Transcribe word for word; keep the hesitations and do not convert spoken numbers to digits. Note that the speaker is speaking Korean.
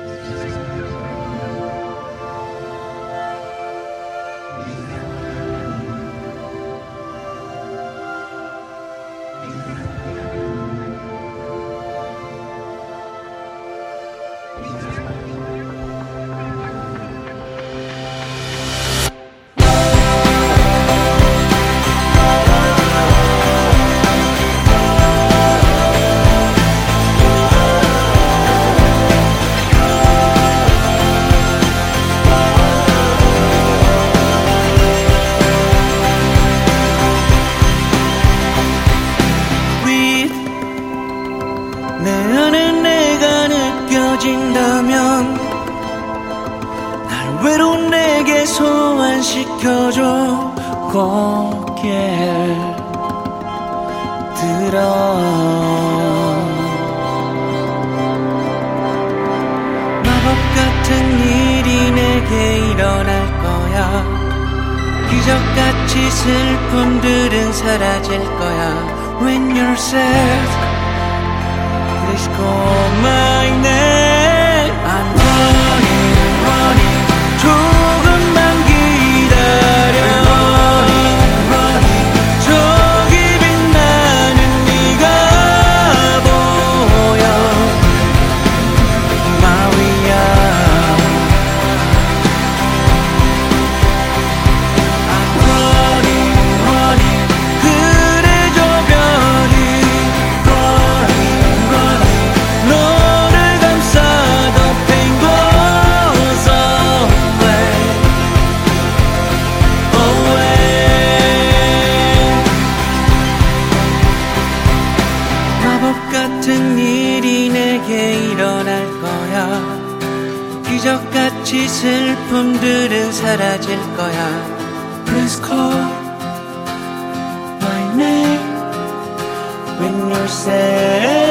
소환시켜줘 고개 들어 마법 같은 일이 내게 일어날 거야 기적같이 슬픔들은 사라질 거야 When you're sad Please call my name I'm running, running 조금만 기다려 저기 빛나는 네가 보여 마위야 I'm running, running 그래줘 별이 running, running 너를 감싸던 pain goes away 마법 같은 일이 내게 일어날 거야 기적같이 슬픔들은 사라질 거야 Please call my name When you're sad